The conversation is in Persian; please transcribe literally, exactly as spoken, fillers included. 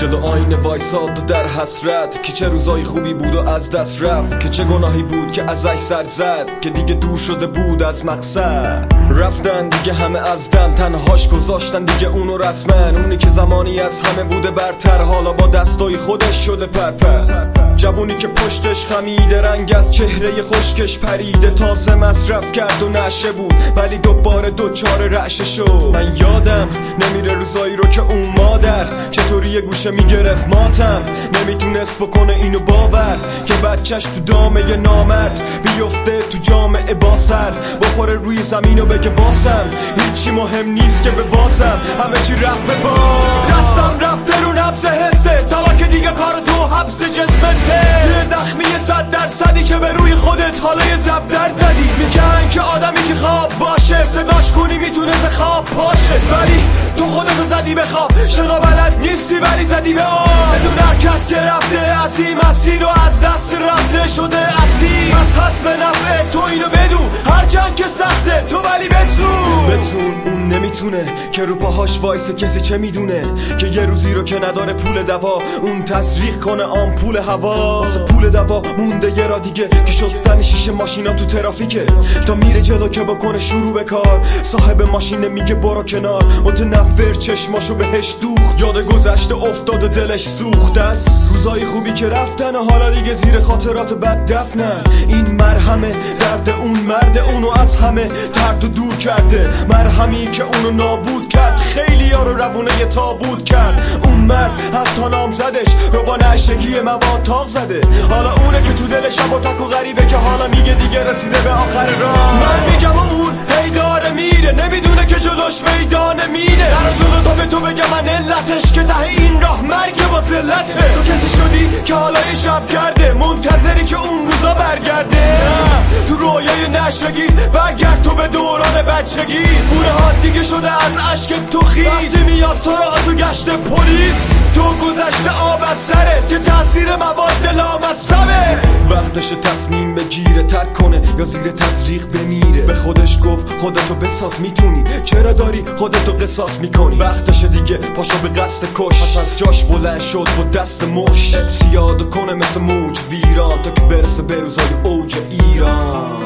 جلو آینه وایساد و در حسرت که چه روزای خوبی بود و از دست رفت، که چه گناهی بود که ازش سر زد، که دیگه دور شده بود از مقصد. رفتن دیگه همه از دم، تنهاش گذاشتن دیگه اونو رسمن. اونی که زمانی از همه بوده برتر، حالا با دستای خودش شده پرپر. جوونی که پشتش خمیده، رنگ از چهره خشکش پریده، تازه مصرف کرد و نشه بود ولی دوباره دوچار رعشه شد. من یادم نمیره روزایی رو که اون مادر چطوری یه گوشه میگرفت ماتم، نمیتونست بکنه اینو باور که بچهش تو دامه ی نامرد بیفته تو جامعه با سر، بخوره روی زمین و بگه واسم هیچی مهم نیست که به بازم همه چی رفت به باز. دستم رفته رو نبض حسه، تا که دیگه کار تو حبس جسمته. یه زخمی صد درصدی که به روی خودت حالا یه زب در زدی. میگن که آدمی که خواب باشه صداش کنی میتونه به خواب پاشه، ولی تو خودتو زدی به خواب، شنا بلد نیستی ولی زدی به آب. بدون هر کس که رفته از این مسیر و از دست رفته شده اسیر، از هست به نفع تو اینو بدون، هرچند که سخته تو ولی بتون بتون اون نمیتونه که رو پاهاش وایسه، کسی چه میدونه که یه روزی رو که نداره پول دوا اون تزریق کنه آمپول هوا. واسه پول دوا مونده یه را دیگه که شستن شیشه ماشینا تو ترافیکه، تا میره جلو که بکنه شروع به کار. صاحب ماشین میگه برو کنار، متنفر چشماشو بهش دوخت، یاد گذشته افتاده دلش سوخته است. روزای خوبی که رفتن و حالا دیگه زیر خاطرات بد دفنن. این مرهمه درد اون مرد اونو از همه ترد و دور کرده، مرهمی که اونو نابود کرد، خیلی ها رو روونه یه تابود کرد. اون مرد حتی نام زدش رو با نشگی مواد تاق زده، حالا اونه که تو دل شب و تک و غریبه که حالا میگه دیگه رسیده به آخر راه. من میگم اون هی داره میره، نمیدونه که جلوش میدانه میره. در جلو تو به تو بگم من علتش که ته این راه مرگ با ذلته. تو کسی شدی که حالا یه شب کرده، منتظری که اون روزا برگرده. نه تو رویای نشگی برگرد تو به دوران بچگی. خونه ها دیگه شده از عشق تو خیز، وقتی میاد سراغ تو گشت پلیس. تو گذشته آب از سرت که تاثیر مواد لامصبه. وقتش تصمیم بگیره ترک کنه یا زیر تزریق بمیره. به خودش گفت خودتو بساز میتونی، چرا داری خودتو قصاص میکنی. وقتش دیگه پاشو به قصد کش، پس از جاش بلند شد با دست مش. ابتیاد کنه مثل موج ویران تا که برسه به روزای اوج ایران.